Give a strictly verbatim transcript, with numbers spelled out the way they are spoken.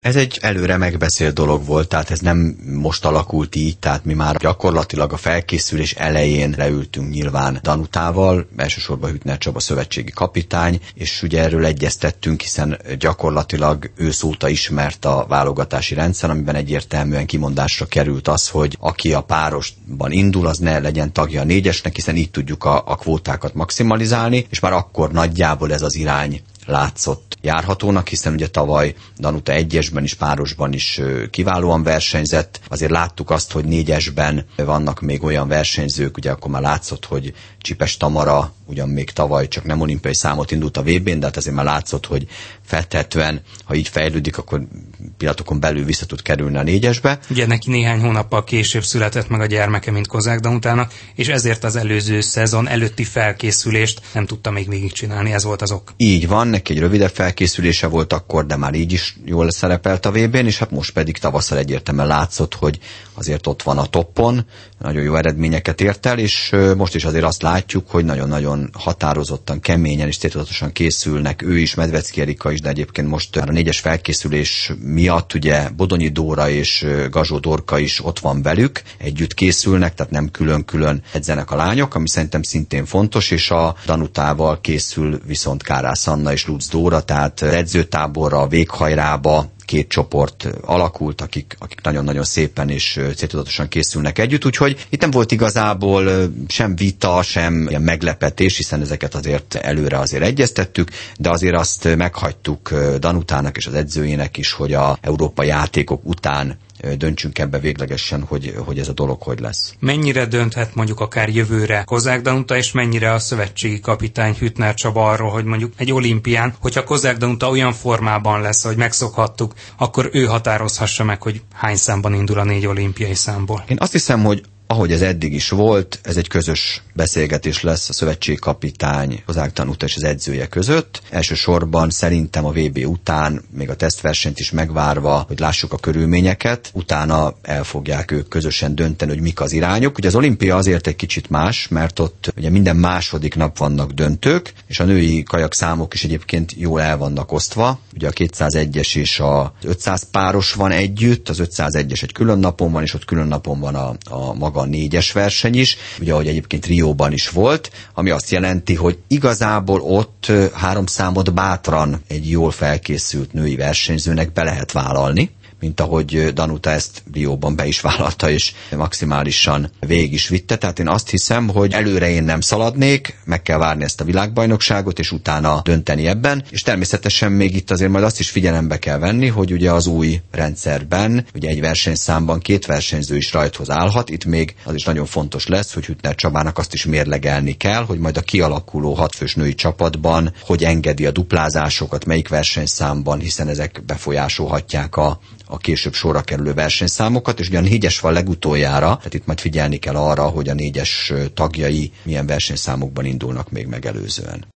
Ez egy előre megbeszélt dolog volt, tehát ez nem most alakult így, tehát mi már gyakorlatilag a felkészülés elején leültünk nyilván Danutával, elsősorban Hüttner Csaba szövetségi kapitány, és ugye erről egyeztettünk, hiszen gyakorlatilag ősz óta ismert a válogatási rendszer, amiben egyértelműen kimondásra került az, hogy aki a párosban indul, az ne legyen tagja a négyesnek, hiszen így tudjuk a, a kvótákat maximalizálni, és már akkor nagyjából ez az irány látszott járhatónak, hiszen ugye tavaly Danuta egyesben is, párosban is kiválóan versenyzett. Azért láttuk azt, hogy négyesben vannak még olyan versenyzők, ugye akkor már látszott, hogy Csipes Tamara ugyan még tavaly csak nem olimpiai számot indult a vé bén, de hát azért már látszott, hogy feltehetően, ha így fejlődik, akkor pillanatokon belül vissza tud kerülni a négyesbe. Ugye neki néhány hónappal később született meg a gyermeke, mint Kozák Danutának, és ezért az előző szezon előtti felkészülést nem tudta még végigcsinálni, ez volt az ok. Így van, neki egy rövidebb felkészülése volt akkor, de már így is jól szerepelt a vé bén, és hát most pedig tavasszal egyértelműen látszott, hogy azért ott van a toppon, nagyon jó eredményeket ért el, és most is azért azt látjuk, hogy nagyon-nagyon határozottan, keményen és céltudatosan készülnek, ő is, Medvecki Erika is, de egyébként most a négyes felkészülés miatt ugye Bodonyi Dóra és Gazsó Dorka is ott van velük, együtt készülnek, tehát nem külön-külön edzenek a lányok, ami szerintem szintén fontos, és a Danutával készül viszont Kárász Anna és Lutz Dóra, tehát edzőtáborra, véghajrába két csoport alakult, akik, akik nagyon-nagyon szépen és céltudatosan készülnek együtt, úgyhogy itt nem volt igazából sem vita, sem ilyen meglepetés, hiszen ezeket azért előre azért egyeztettük, de azért azt meghagytuk Danutának és az edzőjének is, hogy a európai játékok után döntsünk ebbe véglegesen, hogy, hogy ez a dolog hogy lesz. Mennyire dönthet mondjuk akár jövőre Kozák Danuta, és mennyire a szövetségi kapitány Hüttner Csaba arról, hogy mondjuk egy olimpián, hogyha Kozák Danuta olyan formában lesz, hogy megszokhattuk, akkor ő határozhassa meg, hogy hány számban indul a négy olimpiai számból. Én azt hiszem, hogy ahogy ez eddig is volt, ez egy közös beszélgetés lesz a szövetségkapitány, Kozák Danuta és az edzője között. Elsősorban szerintem a vé bé után, még a tesztversenyt is megvárva, hogy lássuk a körülményeket, utána el fogják ők közösen dönteni, hogy mik az irányok. Ugye az olimpia azért egy kicsit más, mert ott ugye minden második nap vannak döntők, és a női kajak számok is egyébként jól el vannak osztva. Ugye a kétszázegyes és az ötszáz páros van együtt, az ötszázegyes egy külön napon van, és ott külön napon van a, a maga a négyes verseny is, ugye ahogy egyébként Rióban is volt, ami azt jelenti, hogy igazából ott három számot bátran egy jól felkészült női versenyzőnek be lehet vállalni, mint ahogy Danuta ezt Rióban be is vállalta, és maximálisan végig is vitte. Tehát én azt hiszem, hogy előre én nem szaladnék, meg kell várni ezt a világbajnokságot, és utána dönteni ebben. És természetesen még itt azért majd azt is figyelembe kell venni, hogy ugye az új rendszerben, ugye egy versenyszámban két versenyző is rajthoz állhat. Itt még az is nagyon fontos lesz, hogy Hüttner Csabának azt is mérlegelni kell, hogy majd a kialakuló hatfős női csapatban hogy engedi a duplázásokat, melyik versenyszámban, hiszen ezek befolyásolhatják a a később sorra kerülő versenyszámokat, és ugye a négyes van legutoljára, tehát itt majd figyelni kell arra, hogy a négyes tagjai milyen versenyszámokban indulnak még megelőzően.